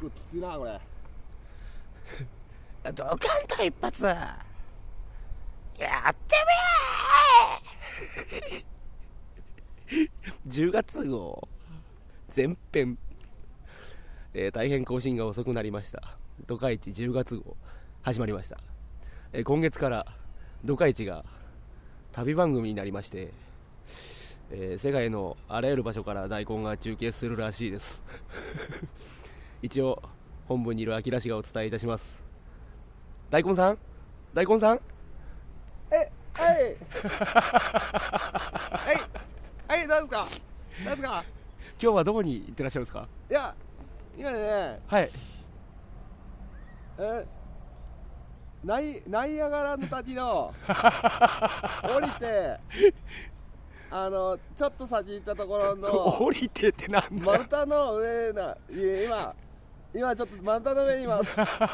くきついなこれ。 ドカンと一発やってみー10月号前編、大変更新が遅くなりました。ドカイチ10月号始まりました。今月からドカイチが旅番組になりまして、世界のあらゆる場所から大根が中継するらしいです一応本部にいるアキラ氏がお伝えいたします。大根さんはいはい、何ですか今日はどこに行ってらっしゃるんですか？ いや今ね、 はい。 ナイアガラの滝の降りてちょっと先行ったところの降りてってなんだよ。 丸太の上今ちょっと丸太の上にいます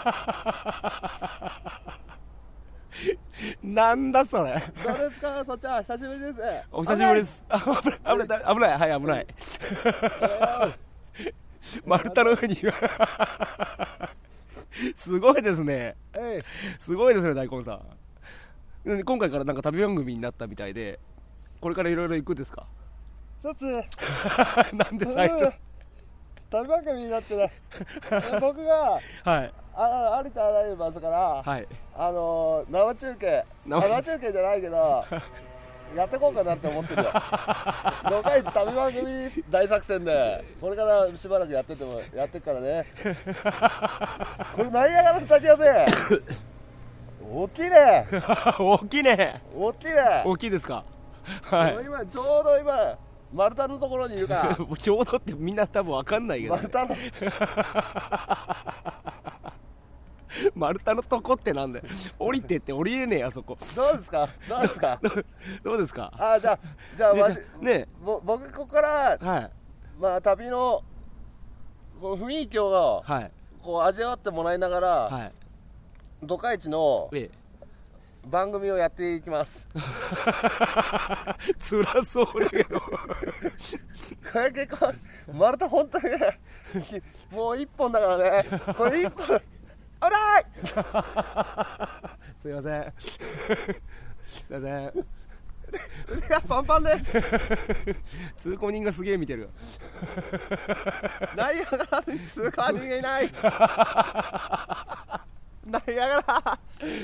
なんだそれ。 どうですかそっちは。久しぶりです。 お久しぶりです。危ないはい危ない丸太の上にすごいですね。すごいですね大根さん。今回からなんか旅番組になったみたいで、これからいろいろ行くんですか？ 一つなんで最初旅番組になってね僕がはいありとあらゆる場所から、 はい、 生中継じゃないけどやってこうかなって思ってるよドカイチ旅番組大作戦でこれからしばらくやってっからねこれナイアガラの滝はね大きいね大きいね。 大きいね。 大きいですか？はい。 今ちょうど丸太のところにいるからちょうどってみんな多分分かんないけど、ね、丸太のとこってなんだよ。降りてって降りれねえあそこ。 どうですかどうですか？ じゃあね僕ここからはい、 旅のこの雰囲気をはい、 こう味わってもらいながら、 はい、 ドカイチの番組をやっていきます辛そうだけどこれ結構丸太本当にねもう一本だからねこれ一本おらいすいませんすいません腕がパンパンです通行人がすげえ見てるナイアガラに通行人がいないナイアガラ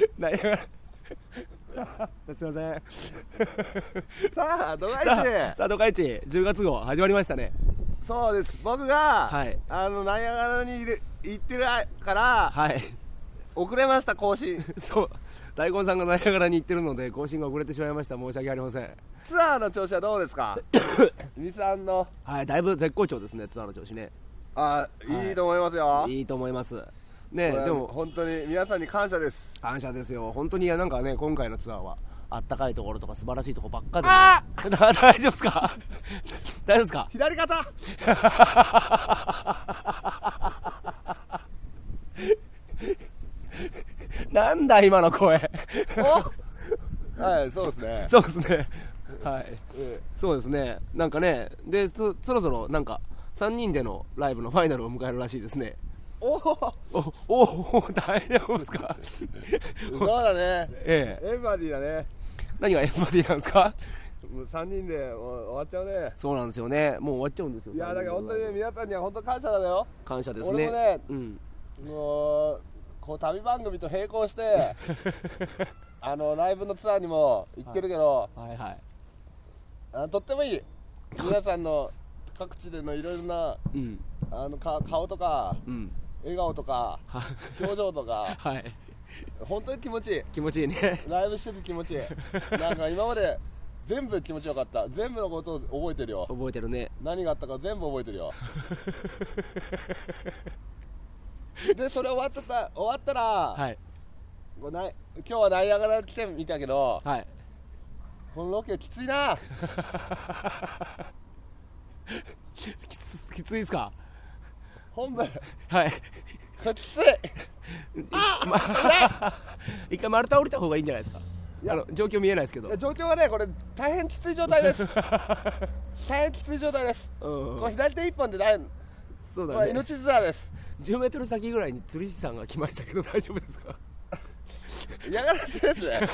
すいませんさあドカイチドカイチ10月号始まりましたね。 そうです。僕が、 はい、 ナイアガラに行ってるから、 はい、 遅れました更新そう大根さんがナイアガラに行ってるので更新が遅れてしまいました。申し訳ありません。 ツアーの調子はどうですかミさんの。 はい、だいぶ絶好調ですねツアーの調子ね。 いいと思いますよ。 いいと思いますね。でも本当に皆さんに感謝です。 感謝ですよ本当に。なんかね今回のツアーはあったかいところとか素晴らしいところばっかで、ね、大丈夫ですか大丈夫ですか？ 左肩なんだ今の声はいそうですねそうですねはい、そうですね。なんかねでそろそろなんか3人でのライブのファイナルを迎えるらしいですね。お大丈夫ですか？ そうだね、 エンバディだね。 何がエンバディなんですか？ もう3人で終わっちゃうね。 そうなんですよね。もう終わっちゃうんですよ。 いやだから本当に皆さんには本当感謝だよ。 感謝ですね。 俺もね、もうこう旅番組と並行してライブのツアーにも行ってるけど、 はいはい、 とってもいい。皆さんの各地でのいろいろな、顔とか、笑顔とか表情とか、はい、本当に気持ちいい。 気持ちいいね。 ライブしてて気持ちいいなんか今まで全部気持ちよかった。全部のことを覚えてるよ。 覚えてるね。 何があったか全部覚えてるよでそれ終わったら、はい、今日はナイアガラ来てみたけど、はい、このロケきついなきついですか？ 本部はいきつい一回丸太降りた方がいいんじゃないですか？状況見えないですけど。 状況はねこれ大変きつい状態です大変きつい状態です、これ左手一本でそうだね、これ命綱です。 10メートル先ぐらいに釣り師さんが来ましたけど大丈夫ですか？ 嫌がらせですね。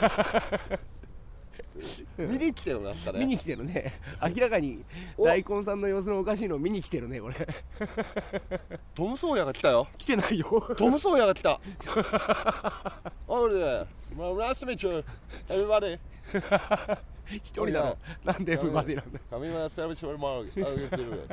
見に来てるなったね。 見に来てるね。明らかに大根さんの様子のおかしいのを見に来てるねこれ。 トム・ソーヤが来たよ。 来てないよ。 トム・ソーヤが来た。おいで、まあ、ナイスミーチュー、エビバディ。 一人なの。なんでエビバディなんだ。 神村セブシュルマー、あげてる。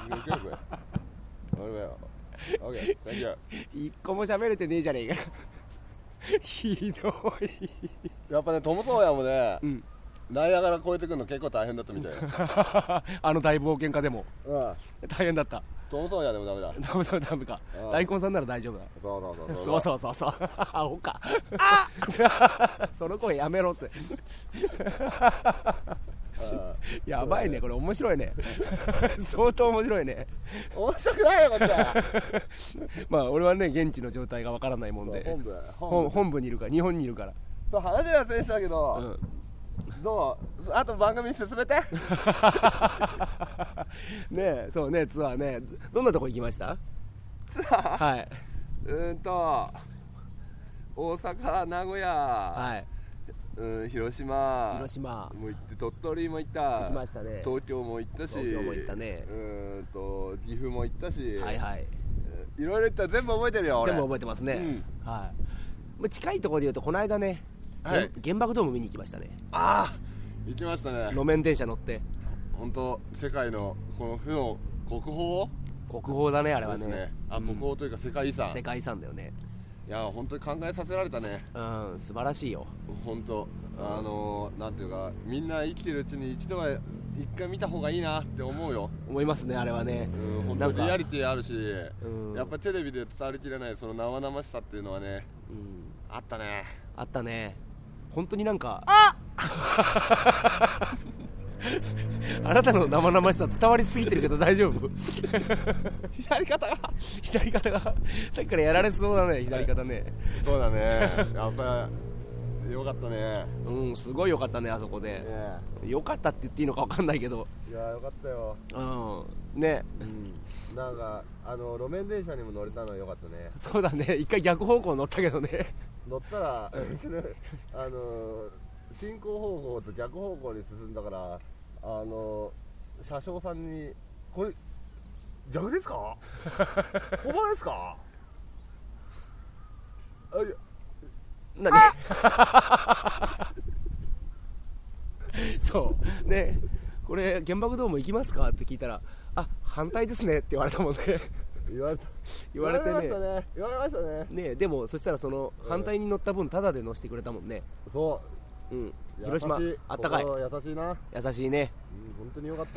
オッケー、Thank you。 一個も喋れてねえじゃねえか。ひどい。 やっぱね、トム・ソーヤもね、 うん、 ナイアガラ越えてくるの結構大変だったみたいよ。 あの大冒険家でも、 うん、 大変だった。 トム・ソーヤでもダメだ。 ダメか。大根さんなら大丈夫だ。そうアホか。あその声やめろって。やばいねこれ、面白いね。相当面白いね。 面白くないよこっちは。 まあ俺はね現地の状態がわからないもんで、本部にいるから、日本にいるから。 そう話は全然したけど、うん、どうあと番組進めて。 ねえ、そうね、ツアーね、どんなとこ行きました？ ツアー、 はい、 大阪、名古屋、 はい、 広島も行って、鳥取も行った、 行きましたね。 東京も行ったし、 東京も行ったね。 岐阜も行ったし、 はいはい、 いろいろ言ったら全部覚えてるよ。 全部覚えてますね、うん、はい。近いところでいうとこの間ね、はい、原爆ドーム見に行きましたね。 ああ、行きましたね。 路面電車乗って、 本当世界のこの負の国宝だね、あれはね。 国宝というか世界遺産だよね。 いや本当に考えさせられたね。 うん、素晴らしいよ本当。なんていうか、みんな生きてるうちに一回見た方がいいなって思うよ。 思いますね、あれはね。 本当リアリティあるし、やっぱテレビで伝わりきれないその生々しさっていうのはね、あったね。本当になんかあなたの生々しさ伝わりすぎてるけど大丈夫？左肩がさっきからやられそうだね、左肩ね。そうだね、やっぱりよかったね。うん、すごいよかったね、あそこで。よかったって言っていいのか分かんないけど、いやよかったよ。うんね、なんか路面電車にも乗れたのはよかったね。そうだね、一回逆方向乗ったけどね。乗ったら進行方向と逆方向に進んだから、車掌さんに「これ逆ですか？ほんまですか？」何？そうね、これ原爆ドーム行きますかって聞いたら、あ、反対ですねって言われたもんね。言われてね、言われましたね。でもそしたらその反対に乗った分タダで乗せてくれたもんね。そう、うん、広島あったかい。優しいな。優しいね。本当によかった。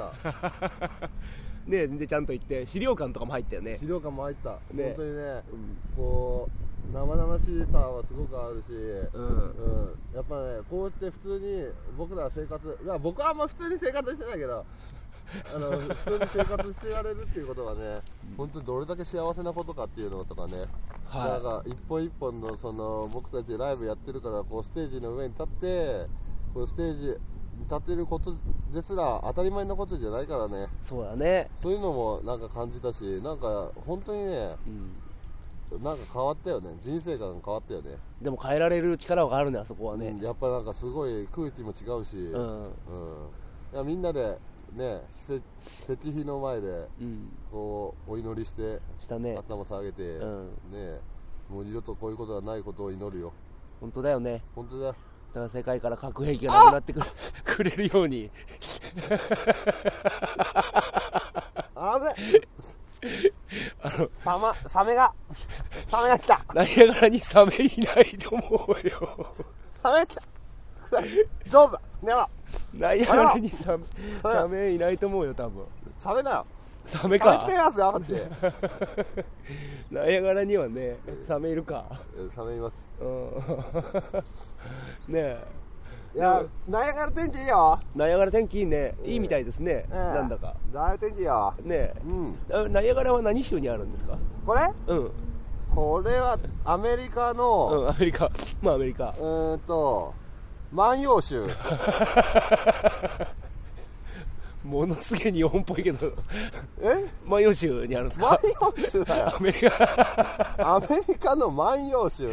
ね、でちゃんと行って資料館とかも入ったよね。資料館も入った。本当にね、こう生々しさはすごくあるし、やっぱね、こうやって普通に僕ら生活、僕はあんま普通に生活してないけど、普通に生活してやれるっていうことがね、本当にどれだけ幸せなことかっていうのとかね、なんか一本一本のその僕たちライブやってるから、こうステージの上に立ってこうステージに立ってることですら当たり前のことじゃないからね。そうだね。そういうのもなんか感じたし、なんか本当にね、なんか変わったよね。人生観が変わったよね。でも変えられる力があるね、あそこはね。やっぱなんかすごい空気も違うし、いやみんなでね、石碑の前でこうお祈りして頭下げて、ね、もう二度とこういうことがないことを祈るよ。本当だよね。本当だよ。だから世界から核兵器がなくなってくれるように。あれサメが来た。ナイアガラにサメいないと思うよ。サメ来た。上手。ナイアガラにサメいないと思うよ、多分。サメだよ。サメか。サメ来てますよ、こっち。ナイアガラにはね、サメいるか。サメいます。ねえ。いや、ナイアガラ天気いいよ。ナイアガラ天気いいね。いいみたいですね。なんだか。ナイアガラ天気いいよ。ねえ。ナイアガラは何州にあるんですか？これ？これはアメリカの。アメリカ。まあアメリカ。万葉集。 ものすげえ日本っぽいけどえ万葉集にあるんです万か？ 葉集だよ。 アメリカアメリカの万葉集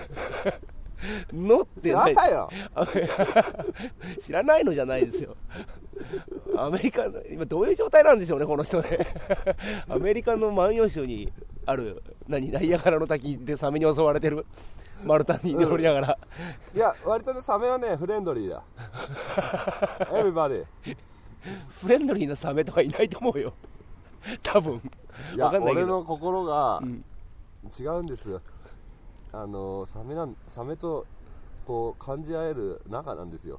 のって知らないよ。 知らないのじゃないですよ。アメリカの今どういう状態なんでしょうねこの人ね。アメリカの万葉集にあるナイアガラの滝でサメに襲われてる丸太に乗りながら、 いや割とねサメはねフレンドリーだ。エビバディ。 フレンドリーなサメとかいないと思うよ多分。 いやわかんないけど俺の心がうん違うんですよ。サメとこう感じ合える仲なんですよ。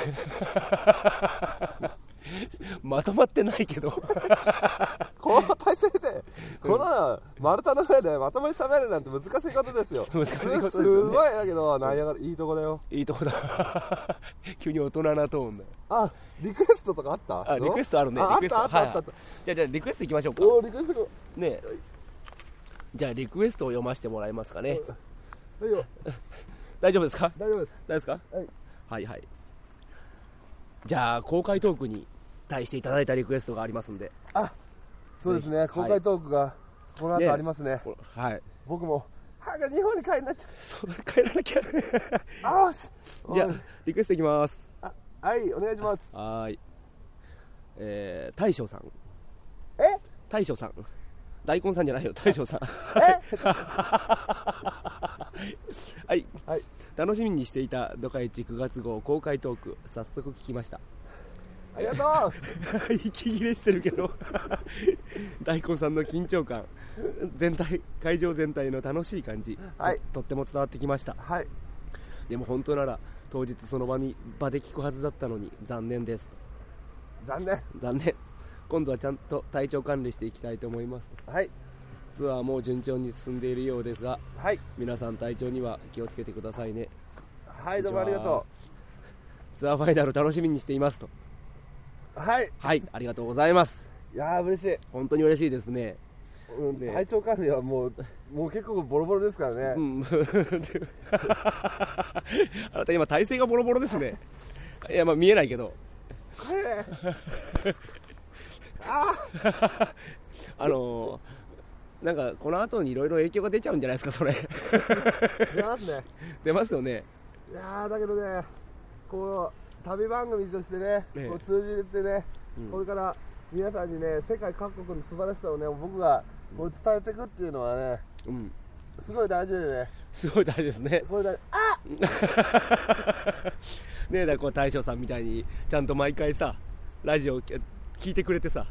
まとまってないけどこの体勢でこの丸太の上でまともに喋るなんて難しいことですよ。 難しいことですすよね。 ごいだけどナイアガラいいとこだよ。 いいとこだ急に大人なトーンだよ。 あ、リクエストとかあった？ あリクエストあるね。 あリクエストあったあったあった。 じゃあリクエストいきましょうかおリクエストね。じゃあリクエストを読ませてもらえますかね。 はいよ。 大丈夫ですか？ 大丈夫です。 大丈夫ですか？ はいはいはい。じゃあ公開トークに対していただいたリクエストがありますんで。 あ、そうですね。 はい公開トークがこの後ありますね。 はい。 僕も早く日本に帰んなっちゃそう帰らなきゃ。 う。あーし。 じゃあリクエストいきます。 あ、はいお願いします。 はーい。大将さん。 え？ 大将さん。大根さんじゃないよ。大将さん。 え？ はい。 はい。 楽しみにしていたドカイチ9月号公開トーク早速聞きました。 ありがとう。 息切れしてるけど大根さんの緊張感会場全体の楽しい感じ、 はい、 とっても伝わってきました。 はい。 でも本当なら当日その場で聞くはずだったのに残念です。 残念。 今度はちゃんと体調管理していきたいと思います。 はい。 ツアーも順調に進んでいるようですが、 はい。 皆さん体調には気をつけてくださいね。 はい、どうもありがとツアーファイナル楽しみにしていますと。 う。はい。 はい、ありがとうございます。 いやー嬉しい。 本当に嬉しいですね。 ね、体調管理はもう結構ボロボロですからね。 うん、あなた今体勢がボロボロですね。いやまあ見えないけど。なんかこの後にいろいろ影響が出ちゃうんじゃないですかそれ。 出ますね。 出ますよね。 いやーだけどね、こう旅番組としてね、こう通じてね、これから皆さんにね世界各国の素晴らしさをね僕がこう伝えていくっていうのはね、すごい大事でね。 すごい大事ですね。 すごい大事。あねえだこう大将さんみたいにちゃんと毎回さラジオ聞いてくれてさ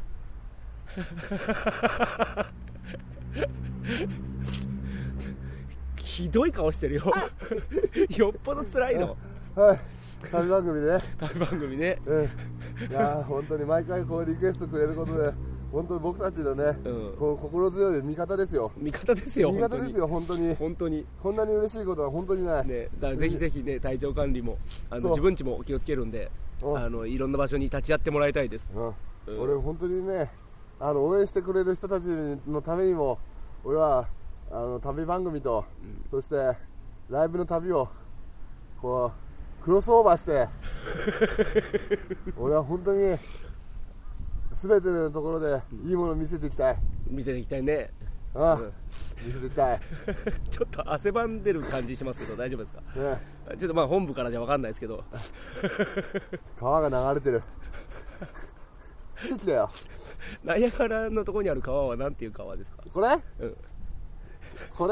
ひどい顔してるよよっぽど辛いの。 はい、旅番組ね。 旅番組ね。 いやー本当に毎回こうリクエストくれることで本当に僕たちのね、こう心強い味方ですよ。 味方ですよ。 味方ですよ本当に。 本当にこんなに嬉しいことは本当にない。 ね、だからぜひぜひね体調管理も自分ちも気をつけるんで、いろんな場所に立ち会ってもらいたいです。 俺本当にね応援してくれる人たちのためにも俺は旅番組と、そしてライブの旅をこうクロスオーバーして俺は本当に全てのところでいいものを見せていきたい。 見せていきたいね。 見せていきたい。 ちょっと汗ばんでる感じしますけど大丈夫ですか？ね、ちょっとまあ本部からじゃ分かんないですけど川が流れてる奇跡だよ。 ナイアガラのところにある川はなんていう川ですか？ これ、これ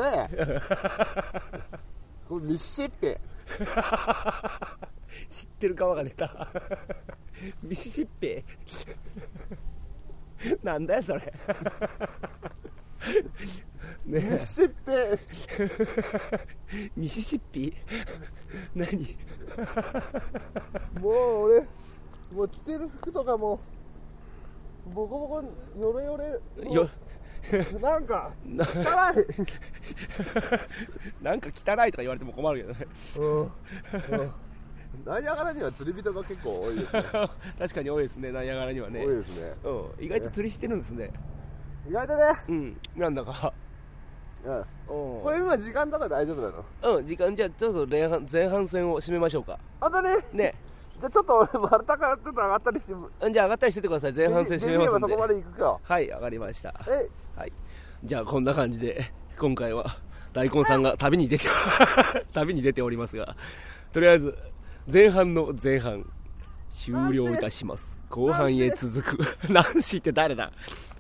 ミシシッピ。 知ってる川が出たミシシッピなんだよそれね、ミシシッピミシシッピ何もう俺もう着てる服とかもボコボコヨレヨレよなんか汚いなんか汚いとか言われても困るけどね。 ナイアガラには釣り人が結構多いですね。 確かに多いですね。ナイアガラにはね多いですね。 意外と釣りしてるんですね。 意外とね。 なんだか。 これ今時間とか大丈夫なの？ 時間じゃあちょっと前半戦を締めましょうか。 あとね。 ね。 じゃあちょっと俺丸太からちょっと上がったりしてじゃあ上がったりしててください。前半戦締めますんで。 そこまで行くか。 はい上がりました。はい、じゃあこんな感じで今回は大根さんが旅に出て旅に出ておりますが、とりあえず前半の前半終了いたします。後半へ続くナンシーって誰だ。